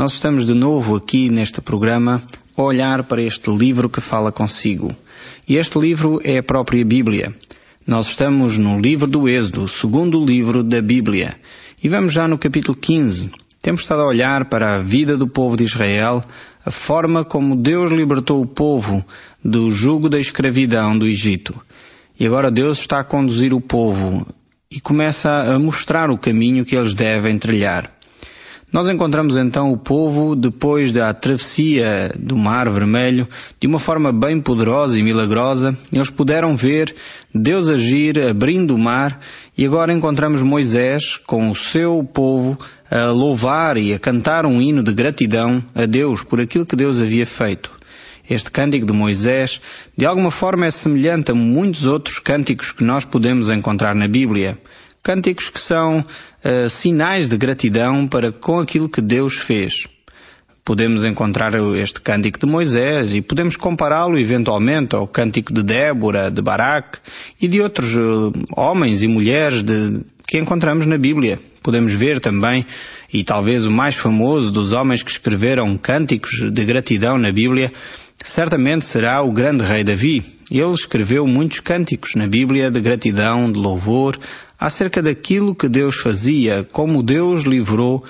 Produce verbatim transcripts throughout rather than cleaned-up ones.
Nós estamos de novo aqui neste programa a olhar para este livro que fala consigo. E este livro é a própria Bíblia. Nós estamos no livro do Êxodo, o segundo livro da Bíblia. E vamos já no capítulo quinze. Temos estado a olhar para a vida do povo de Israel, a forma como Deus libertou o povo do jugo da escravidão do Egito. E agora Deus está a conduzir o povo e começa a mostrar o caminho que eles devem trilhar. Nós encontramos então o povo, depois da travessia do Mar Vermelho, de uma forma bem poderosa e milagrosa. Eles puderam ver Deus agir abrindo o mar, e agora encontramos Moisés com o seu povo a louvar e a cantar um hino de gratidão a Deus por aquilo que Deus havia feito. Este cântico de Moisés, de alguma forma, é semelhante a muitos outros cânticos que nós podemos encontrar na Bíblia. Cânticos que são uh, sinais de gratidão para com aquilo que Deus fez. Podemos encontrar este cântico de Moisés e podemos compará-lo eventualmente ao cântico de Débora, de Baraque e de outros uh, homens e mulheres de, que encontramos na Bíblia. Podemos ver também, e talvez o mais famoso dos homens que escreveram cânticos de gratidão na Bíblia, certamente será o grande rei Davi. Ele escreveu muitos cânticos na Bíblia de gratidão, de louvor, acerca daquilo que Deus fazia, como Deus livrou,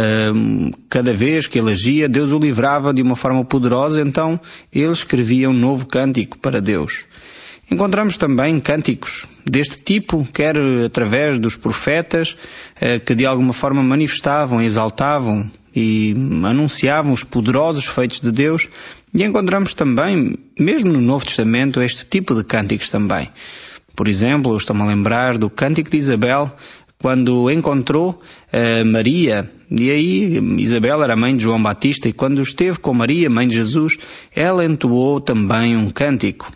uh, cada vez que ele agia, Deus o livrava de uma forma poderosa, então ele escrevia um novo cântico para Deus. Encontramos também cânticos deste tipo, quer através dos profetas, uh, que de alguma forma manifestavam, exaltavam e anunciavam os poderosos feitos de Deus, e encontramos também, mesmo no Novo Testamento, este tipo de cânticos também. Por exemplo, eu estou-me a lembrar do cântico de Isabel, quando encontrou uh, Maria, e aí Isabel era mãe de João Batista, e quando esteve com Maria, mãe de Jesus, ela entoou também um cântico.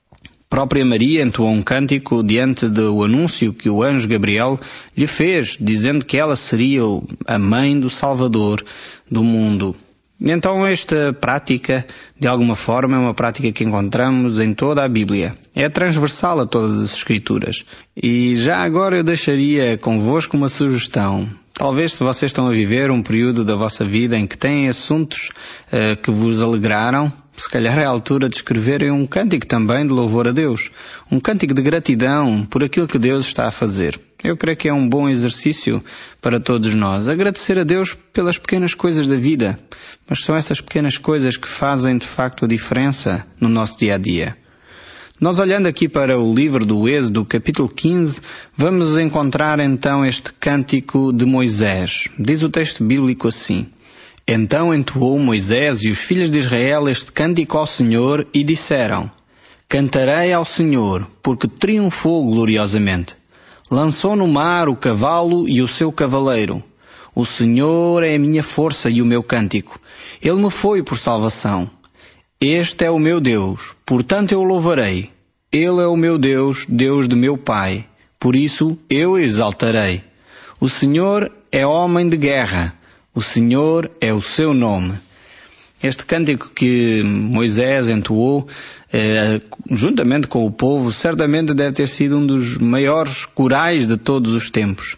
A própria Maria entoou um cântico diante do anúncio que o anjo Gabriel lhe fez, dizendo que ela seria a mãe do Salvador do mundo. Então esta prática, de alguma forma, é uma prática que encontramos em toda a Bíblia. É transversal a todas as Escrituras. E já agora eu deixaria convosco uma sugestão. Talvez se vocês estão a viver um período da vossa vida em que têm assuntos uh, que vos alegraram, se calhar é a altura de escreverem um cântico também de louvor a Deus. Um cântico de gratidão por aquilo que Deus está a fazer. Eu creio que é um bom exercício para todos nós. Agradecer a Deus pelas pequenas coisas da vida. Mas são essas pequenas coisas que fazem de facto a diferença no nosso dia a dia. Nós, olhando aqui para o livro do Êxodo, capítulo quinze, vamos encontrar então este cântico de Moisés. Diz o texto bíblico assim: Então entoou Moisés e os filhos de Israel este cântico ao Senhor e disseram: Cantarei ao Senhor, porque triunfou gloriosamente. Lançou no mar o cavalo e o seu cavaleiro. O Senhor é a minha força e o meu cântico. Ele me foi por salvação. Este é o meu Deus, portanto eu o louvarei. Ele é o meu Deus, Deus de meu Pai. Por isso eu o exaltarei. O Senhor é homem de guerra. O Senhor é o seu nome. Este cântico que Moisés entoou, eh, juntamente com o povo, certamente deve ter sido um dos maiores corais de todos os tempos.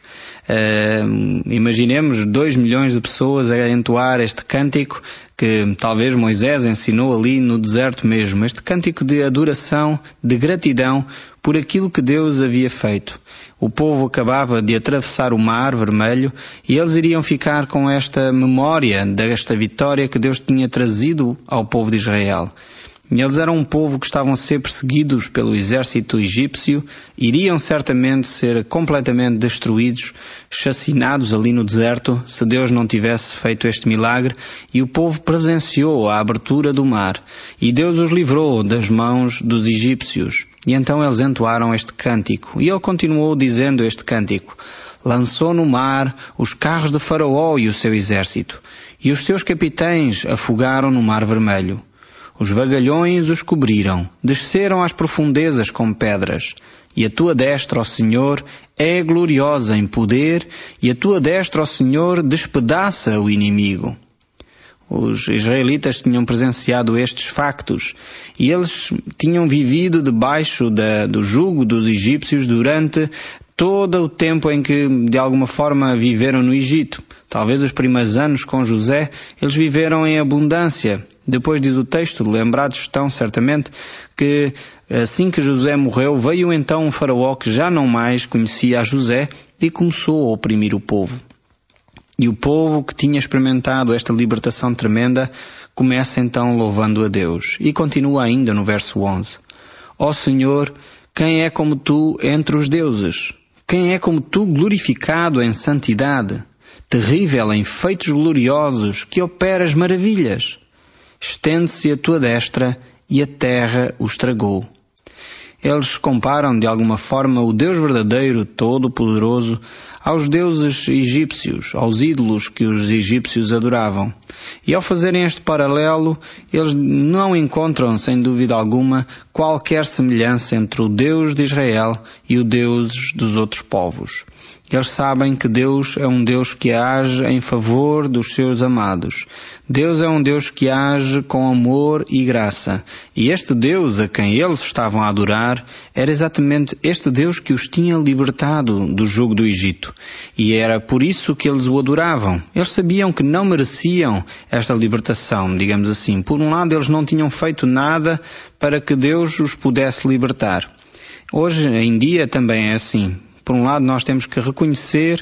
Uh, imaginemos dois milhões de pessoas a entoar este cântico que talvez Moisés ensinou ali no deserto mesmo. Este cântico de adoração, de gratidão por aquilo que Deus havia feito. O povo acabava de atravessar o Mar Vermelho e eles iriam ficar com esta memória desta vitória que Deus tinha trazido ao povo de Israel. E eles eram um povo que estavam a ser perseguidos pelo exército egípcio, iriam certamente ser completamente destruídos, chacinados ali no deserto, se Deus não tivesse feito este milagre, e o povo presenciou a abertura do mar, e Deus os livrou das mãos dos egípcios. E então eles entoaram este cântico, e ele continuou dizendo este cântico: Lançou no mar os carros de Faraó e o seu exército, e os seus capitães afogaram no Mar Vermelho. Os vagalhões os cobriram, desceram às profundezas com pedras. E a tua destra, ó Senhor, é gloriosa em poder, e a tua destra, ó Senhor, despedaça o inimigo. Os israelitas tinham presenciado estes factos, e eles tinham vivido debaixo da, do jugo dos egípcios durante todo o tempo em que de alguma forma viveram no Egito. Talvez os primeiros anos com José, eles viveram em abundância. Depois diz o texto, lembrados estão certamente, que assim que José morreu, veio então um faraó que já não mais conhecia a José e começou a oprimir o povo. E o povo que tinha experimentado esta libertação tremenda, começa então louvando a Deus. E continua ainda no verso onze. Ó Senhor, quem é como tu entre os deuses? Quem é como tu glorificado em santidade? Terrível em feitos gloriosos, que operas maravilhas. Estende-se a tua destra e a terra o estragou. Eles comparam de alguma forma o Deus verdadeiro, todo-poderoso, aos deuses egípcios, aos ídolos que os egípcios adoravam. E ao fazerem este paralelo, eles não encontram, sem dúvida alguma, qualquer semelhança entre o Deus de Israel e o Deus dos outros povos. Eles sabem que Deus é um Deus que age em favor dos seus amados. Deus é um Deus que age com amor e graça. E este Deus a quem eles estavam a adorar era exatamente este Deus que os tinha libertado do jugo do Egito. E era por isso que eles o adoravam. Eles sabiam que não mereciam esta libertação, digamos assim. Por um lado, eles não tinham feito nada para que Deus os pudesse libertar. Hoje em dia também é assim. Por um lado, nós temos que reconhecer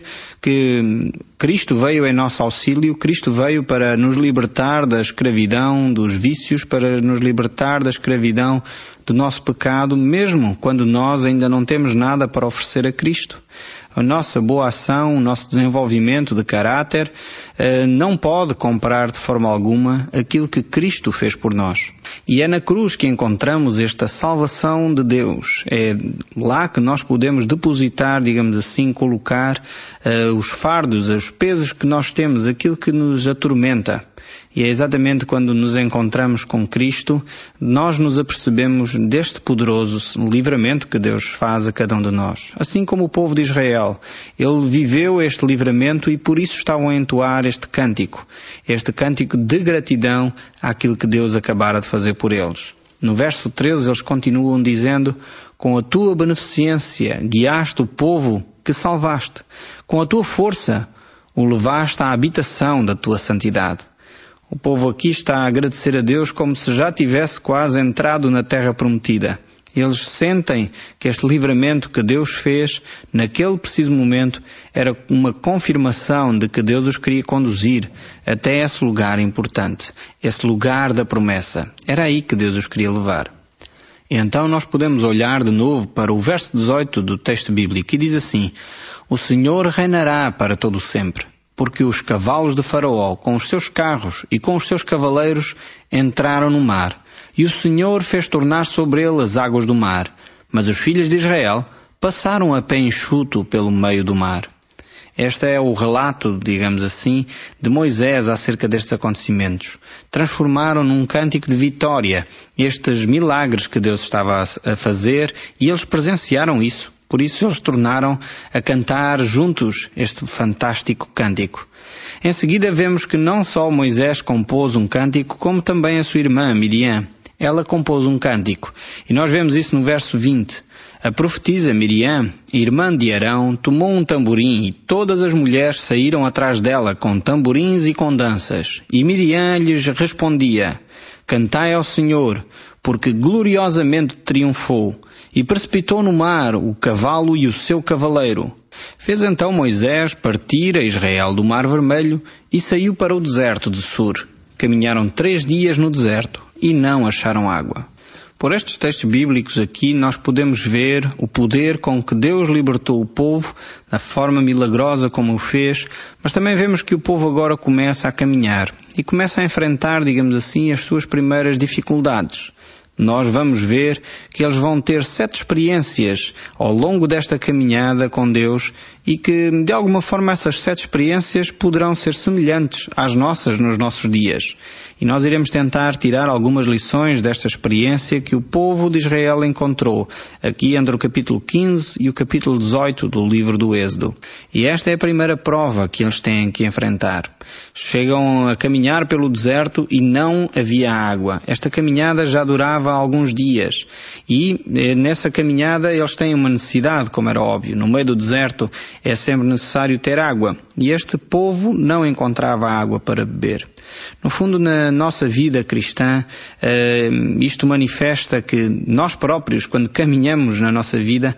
que Cristo veio em nosso auxílio, Cristo veio para nos libertar da escravidão, dos vícios, para nos libertar da escravidão do nosso pecado, mesmo quando nós ainda não temos nada para oferecer a Cristo. A nossa boa ação, o nosso desenvolvimento de caráter, não pode comprar de forma alguma aquilo que Cristo fez por nós. E é na cruz que encontramos esta salvação de Deus. É lá que nós podemos depositar, digamos assim, colocar uh, os fardos, os pesos que nós temos, aquilo que nos atormenta. E é exatamente quando nos encontramos com Cristo, nós nos apercebemos deste poderoso livramento que Deus faz a cada um de nós. Assim como o povo de Israel, ele viveu este livramento e por isso estavam a entoar este cântico. Este cântico de gratidão àquilo que Deus acabara de fazer por eles. No verso treze eles continuam dizendo: com a tua beneficência guiaste o povo que salvaste. Com a tua força o levaste à habitação da tua santidade. O povo aqui está a agradecer a Deus como se já tivesse quase entrado na terra prometida. Eles sentem que este livramento que Deus fez, naquele preciso momento, era uma confirmação de que Deus os queria conduzir até esse lugar importante, esse lugar da promessa. Era aí que Deus os queria levar. E então nós podemos olhar de novo para o verso dezoito do texto bíblico, que diz assim: o Senhor reinará para todo sempre. Porque os cavalos de Faraó, com os seus carros e com os seus cavaleiros, entraram no mar. E o Senhor fez tornar sobre ele as águas do mar. Mas os filhos de Israel passaram a pé enxuto pelo meio do mar. Este é o relato, digamos assim, de Moisés acerca destes acontecimentos. Transformaram num cântico de vitória estes milagres que Deus estava a fazer e eles presenciaram isso. Por isso eles tornaram a cantar juntos este fantástico cântico. Em seguida vemos que não só Moisés compôs um cântico, como também a sua irmã Miriam. Ela compôs um cântico. E nós vemos isso no verso vinte. A profetisa Miriam, irmã de Arão, tomou um tamborim e todas as mulheres saíram atrás dela com tamborins e com danças. E Miriam lhes respondia: cantai ao Senhor, porque gloriosamente triunfou. E precipitou no mar o cavalo e o seu cavaleiro. Fez então Moisés partir a Israel do Mar Vermelho e saiu para o deserto de Sur. Caminharam três dias no deserto e não acharam água. Por estes textos bíblicos aqui nós podemos ver o poder com que Deus libertou o povo, da forma milagrosa como o fez, mas também vemos que o povo agora começa a caminhar e começa a enfrentar, digamos assim, as suas primeiras dificuldades. Nós vamos ver que eles vão ter sete experiências ao longo desta caminhada com Deus e que, de alguma forma, essas sete experiências poderão ser semelhantes às nossas nos nossos dias. E nós iremos tentar tirar algumas lições desta experiência que o povo de Israel encontrou, aqui entre o capítulo quinze e o capítulo dezoito do livro do Êxodo. E esta é a primeira prova que eles têm que enfrentar. Chegam a caminhar pelo deserto e não havia água. Esta caminhada já durava alguns dias. E nessa caminhada eles têm uma necessidade, como era óbvio. No meio do deserto é sempre necessário ter água. E este povo não encontrava água para beber. No fundo, na nossa vida cristã, isto manifesta que nós próprios, quando caminhamos na nossa vida,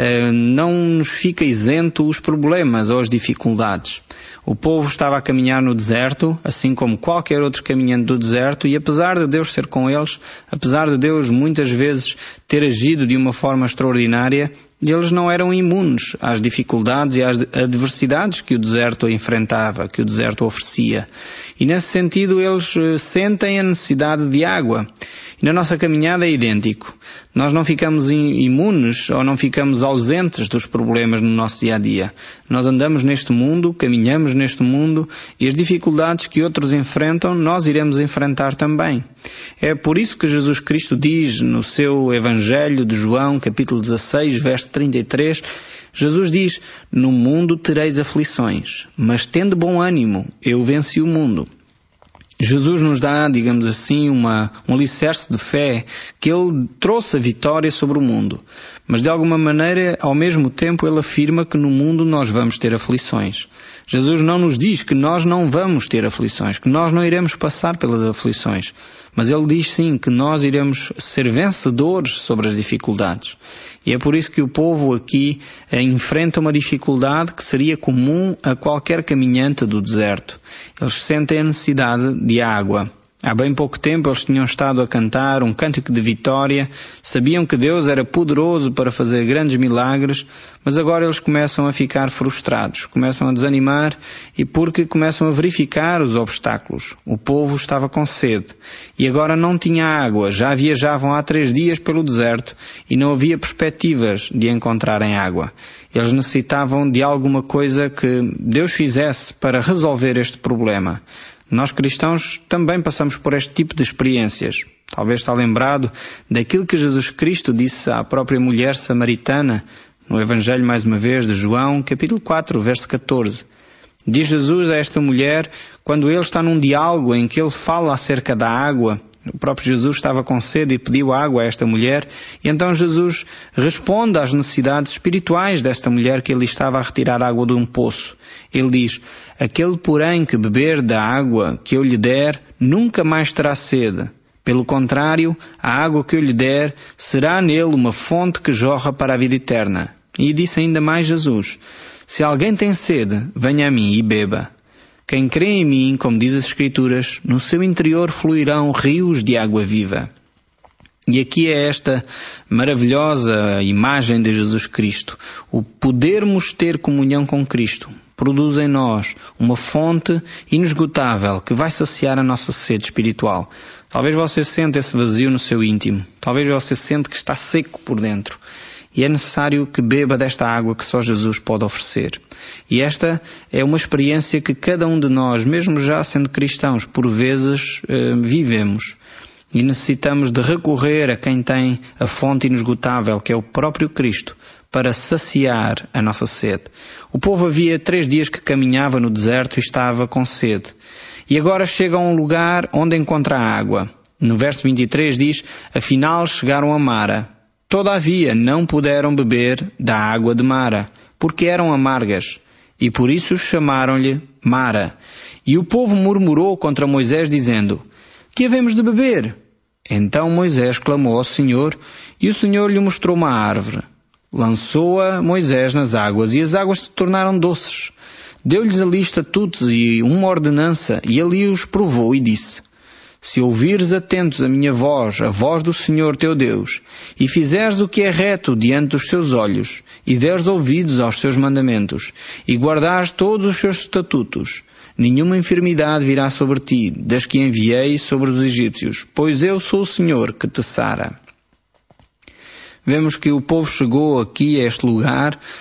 não nos fica isento os problemas ou as dificuldades. O povo estava a caminhar no deserto, assim como qualquer outro caminhante do deserto, e apesar de Deus ser com eles, apesar de Deus muitas vezes ter agido de uma forma extraordinária, eles não eram imunes às dificuldades e às adversidades que o deserto enfrentava, que o deserto oferecia. E nesse sentido eles sentem a necessidade de água. E na nossa caminhada é idêntico. Nós não ficamos imunes ou não ficamos ausentes dos problemas no nosso dia-a-dia. Nós andamos neste mundo, caminhamos neste mundo e as dificuldades que outros enfrentam, nós iremos enfrentar também. É por isso que Jesus Cristo diz no seu Evangelho de João, capítulo dezasseis, verso trinta e três, Jesus diz: "No mundo tereis aflições, mas tende bom ânimo, eu venci o mundo." Jesus nos dá, digamos assim, uma, um alicerce de fé, que Ele trouxe a vitória sobre o mundo. Mas de alguma maneira, ao mesmo tempo, Ele afirma que no mundo nós vamos ter aflições. Jesus não nos diz que nós não vamos ter aflições, que nós não iremos passar pelas aflições. Mas Ele diz sim que nós iremos ser vencedores sobre as dificuldades. E é por isso que o povo aqui eh, enfrenta uma dificuldade que seria comum a qualquer caminhante do deserto. Eles sentem a necessidade de água. Há bem pouco tempo eles tinham estado a cantar um cântico de vitória, sabiam que Deus era poderoso para fazer grandes milagres, mas agora eles começam a ficar frustrados, começam a desanimar e porque começam a verificar os obstáculos. O povo estava com sede e agora não tinha água, já viajavam há três dias pelo deserto e não havia perspectivas de encontrarem água. Eles necessitavam de alguma coisa que Deus fizesse para resolver este problema. Nós cristãos também passamos por este tipo de experiências. Talvez está lembrado daquilo que Jesus Cristo disse à própria mulher samaritana, no Evangelho, mais uma vez, de João, capítulo quatro, verso catorze. Diz Jesus a esta mulher, quando ele está num diálogo em que ele fala acerca da água, o próprio Jesus estava com sede e pediu água a esta mulher, e então Jesus responde às necessidades espirituais desta mulher que ele estava a retirar água de um poço. Ele diz: "Aquele, porém, que beber da água que eu lhe der, nunca mais terá sede. Pelo contrário, a água que eu lhe der será nele uma fonte que jorra para a vida eterna." E disse ainda mais Jesus: "Se alguém tem sede, venha a mim e beba. Quem crê em mim, como diz as Escrituras, no seu interior fluirão rios de água viva." E aqui é esta maravilhosa imagem de Jesus Cristo. O podermos ter comunhão com Cristo produz em nós uma fonte inesgotável que vai saciar a nossa sede espiritual. Talvez você sente esse vazio no seu íntimo. Talvez você sente que está seco por dentro. E é necessário que beba desta água que só Jesus pode oferecer. E esta é uma experiência que cada um de nós, mesmo já sendo cristãos, por vezes eh, vivemos. E necessitamos de recorrer a quem tem a fonte inesgotável, que é o próprio Cristo, para saciar a nossa sede. O povo havia três dias que caminhava no deserto e estava com sede. E agora chega a um lugar onde encontra água. No verso vinte e três diz: "Afinal chegaram a Mara. Todavia não puderam beber da água de Mara, porque eram amargas. E por isso chamaram-lhe Mara. E o povo murmurou contra Moisés, dizendo: Que havemos de beber? Então Moisés clamou ao Senhor, e o Senhor lhe mostrou uma árvore. Lançou-a Moisés nas águas, e as águas se tornaram doces. Deu-lhes ali estatutos e uma ordenança, e ali os provou e disse: Se ouvires atentos a minha voz, a voz do Senhor teu Deus, e fizeres o que é reto diante dos seus olhos, e deres ouvidos aos seus mandamentos, e guardares todos os seus estatutos, nenhuma enfermidade virá sobre ti, das que enviei sobre os egípcios, pois eu sou o Senhor que te sara. Vemos que o povo chegou aqui a este lugar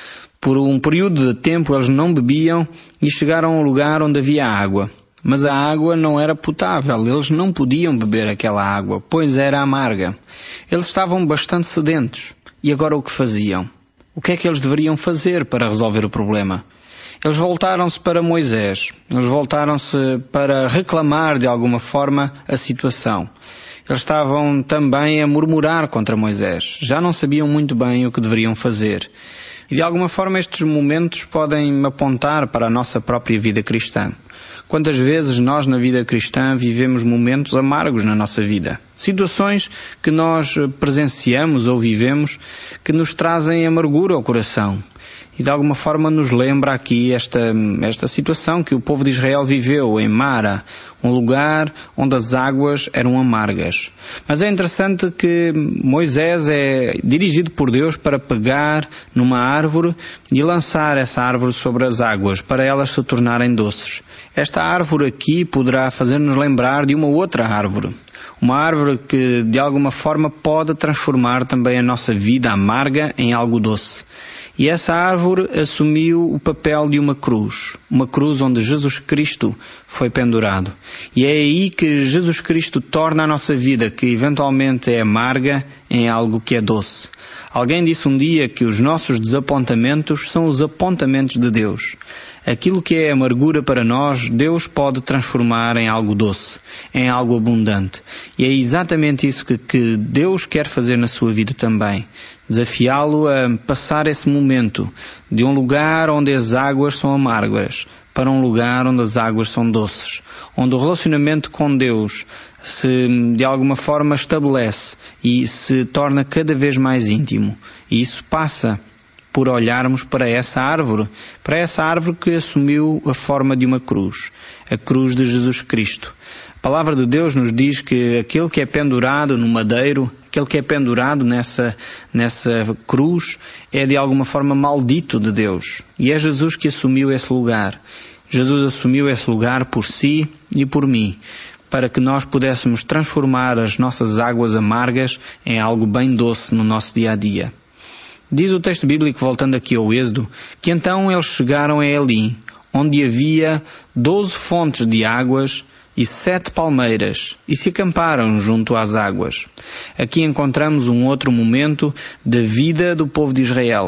Por um período de tempo eles não bebiam e chegaram a um lugar onde havia água. Mas a água não era potável, eles não podiam beber aquela água, pois era amarga. Eles estavam bastante sedentos. E agora o que faziam? O que é que eles deveriam fazer para resolver o problema? Eles voltaram-se para Moisés. Eles voltaram-se para reclamar de alguma forma a situação. Eles estavam também a murmurar contra Moisés. Já não sabiam muito bem o que deveriam fazer. E de alguma forma estes momentos podem apontar para a nossa própria vida cristã. Quantas vezes nós na vida cristã vivemos momentos amargos na nossa vida? Situações que nós presenciamos ou vivemos que nos trazem amargura ao coração. E de alguma forma nos lembra aqui esta, esta situação que o povo de Israel viveu em Mara, um lugar onde as águas eram amargas. Mas é interessante que Moisés é dirigido por Deus para pegar numa árvore e lançar essa árvore sobre as águas, para elas se tornarem doces. Esta árvore aqui poderá fazer-nos lembrar de uma outra árvore. Uma árvore que de alguma forma pode transformar também a nossa vida amarga em algo doce. E essa árvore assumiu o papel de uma cruz, uma cruz onde Jesus Cristo foi pendurado. E é aí que Jesus Cristo torna a nossa vida, que eventualmente é amarga, em algo que é doce. Alguém disse um dia que os nossos desapontamentos são os apontamentos de Deus. Aquilo que é amargura para nós, Deus pode transformar em algo doce, em algo abundante. E é exatamente isso que, que Deus quer fazer na sua vida também. Desafiá-lo a passar esse momento de um lugar onde as águas são amargas para um lugar onde as águas são doces, onde o relacionamento com Deus se de alguma forma estabelece e se torna cada vez mais íntimo. E isso passa por olharmos para essa árvore, para essa árvore que assumiu a forma de uma cruz, a cruz de Jesus Cristo. A palavra de Deus nos diz que aquele que é pendurado no madeiro, aquele que é pendurado nessa, nessa cruz, é de alguma forma maldito de Deus. E é Jesus que assumiu esse lugar. Jesus assumiu esse lugar por si e por mim, para que nós pudéssemos transformar as nossas águas amargas em algo bem doce no nosso dia a dia. Diz o texto bíblico, voltando aqui ao Êxodo, que então eles chegaram a Elim, onde havia doze fontes de águas e sete palmeiras, e se acamparam junto às águas. Aqui encontramos um outro momento da vida do povo de Israel.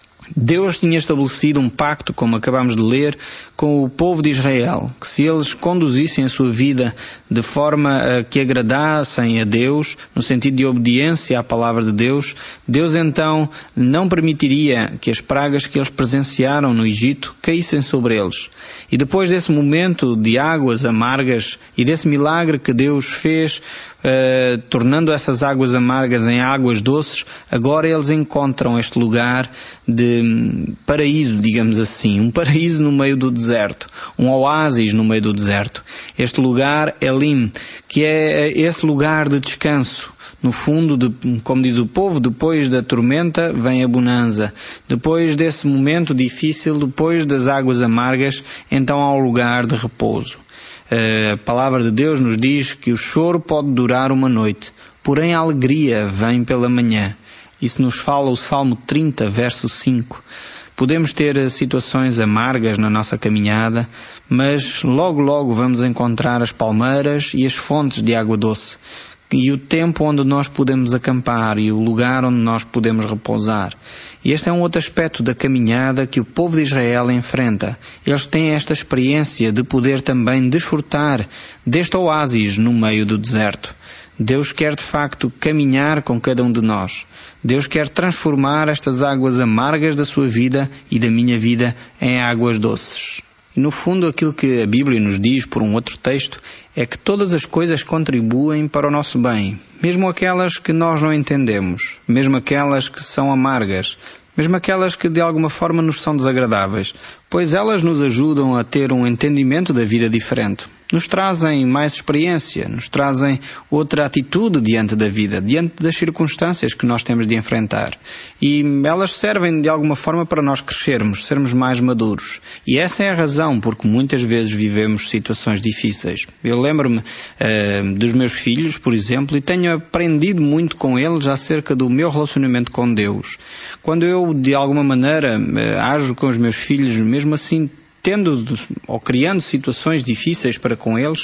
Deus tinha estabelecido um pacto, como acabamos de ler, com o povo de Israel, que se eles conduzissem a sua vida de forma a que agradassem a Deus, no sentido de obediência à palavra de Deus, Deus então não permitiria que as pragas que eles presenciaram no Egito caíssem sobre eles. E depois desse momento de águas amargas e desse milagre que Deus fez, Uh, tornando essas águas amargas em águas doces, agora eles encontram este lugar de um, paraíso, digamos assim, um paraíso no meio do deserto, um oásis no meio do deserto. Este lugar, Elim, que é esse lugar de descanso. No fundo, de, como diz o povo, depois da tormenta vem a bonança. Depois desse momento difícil, depois das águas amargas, então há um lugar de repouso. A palavra de Deus nos diz que o choro pode durar uma noite, porém a alegria vem pela manhã. Isso nos fala o Salmo trinta, verso cinco. Podemos ter situações amargas na nossa caminhada, mas logo logo vamos encontrar as palmeiras e as fontes de água doce, e o tempo onde nós podemos acampar e o lugar onde nós podemos repousar. E este é um outro aspecto da caminhada que o povo de Israel enfrenta. Eles têm esta experiência de poder também desfrutar deste oásis no meio do deserto. Deus quer de facto caminhar com cada um de nós. Deus quer transformar estas águas amargas da sua vida e da minha vida em águas doces. E no fundo aquilo que a Bíblia nos diz por um outro texto é que todas as coisas contribuem para o nosso bem, mesmo aquelas que nós não entendemos, mesmo aquelas que são amargas, mesmo aquelas que de alguma forma nos são desagradáveis, pois elas nos ajudam a ter um entendimento da vida diferente. nos trazem mais experiência, nos trazem outra atitude diante da vida, diante das circunstâncias que nós temos de enfrentar. E elas servem de alguma forma para nós crescermos, sermos mais maduros. E essa é a razão porque muitas vezes vivemos situações difíceis. Eu lembro-me uh, dos meus filhos, por exemplo, e tenho aprendido muito com eles acerca do meu relacionamento com Deus. Quando eu, de alguma maneira, uh, ajo com os meus filhos, mesmo assim, tendo ou criando situações difíceis para com eles,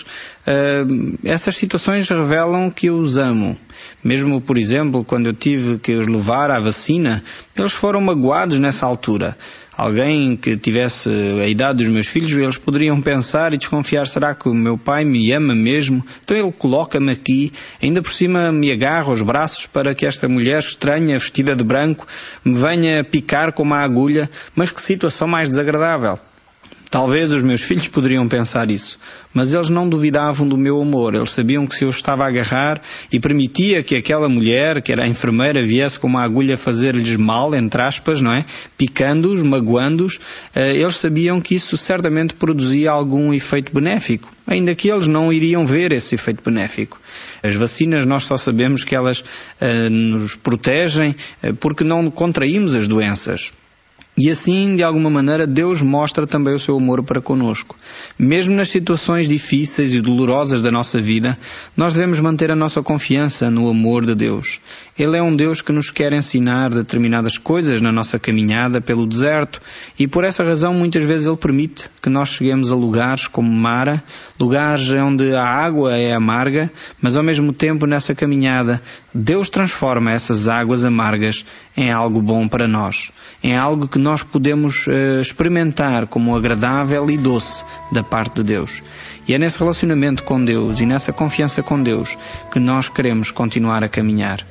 uh, essas situações revelam que eu os amo. Mesmo, por exemplo, quando eu tive que os levar à vacina, eles foram magoados nessa altura. Alguém que tivesse a idade dos meus filhos, eles poderiam pensar e desconfiar, será que o meu pai me ama mesmo? Então ele coloca-me aqui, ainda por cima me agarra aos braços para que esta mulher estranha, vestida de branco, me venha picar com uma agulha. Mas que situação mais desagradável! Talvez os meus filhos poderiam pensar isso, mas eles não duvidavam do meu amor. Eles sabiam que se eu estava a agarrar e permitia que aquela mulher, que era a enfermeira, viesse com uma agulha fazer-lhes mal, entre aspas, não é? Picando-os, magoando-os, eles sabiam que isso certamente produzia algum efeito benéfico, ainda que eles não iriam ver esse efeito benéfico. As vacinas, nós só sabemos que elas uh, nos protegem uh, porque não contraímos as doenças. E assim, de alguma maneira, Deus mostra também o seu amor para conosco. Mesmo nas situações difíceis e dolorosas da nossa vida, nós devemos manter a nossa confiança no amor de Deus. Ele é um Deus que nos quer ensinar determinadas coisas na nossa caminhada pelo deserto e por essa razão muitas vezes Ele permite que nós cheguemos a lugares como Mara, lugares onde a água é amarga, mas ao mesmo tempo nessa caminhada Deus transforma essas águas amargas em algo bom para nós, em algo que nós podemos uh, experimentar como agradável e doce da parte de Deus. E é nesse relacionamento com Deus e nessa confiança com Deus que nós queremos continuar a caminhar.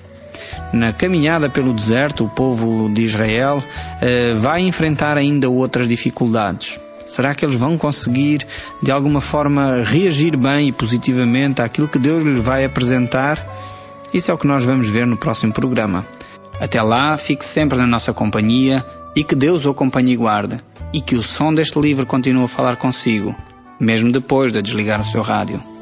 Na caminhada pelo deserto, o povo de Israel uh, vai enfrentar ainda outras dificuldades. Será que eles vão conseguir, de alguma forma, reagir bem e positivamente àquilo que Deus lhes vai apresentar? Isso é o que nós vamos ver no próximo programa. Até lá, fique sempre na nossa companhia e que Deus o acompanhe e guarde, e que o som deste livro continue a falar consigo, mesmo depois de desligar o seu rádio.